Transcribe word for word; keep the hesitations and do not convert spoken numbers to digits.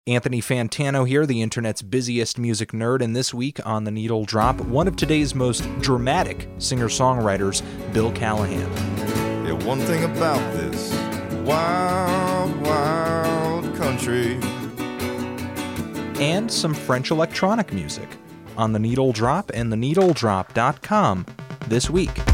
Anthony Fantano here, the internet's busiest music nerd, and this week on The Needle Drop, one of today's most dramatic singer-songwriters, Bill Callahan. Yeah, one thing about this wild, wild country. And some French electronic music on The Needle Drop and the needle drop dot com this week.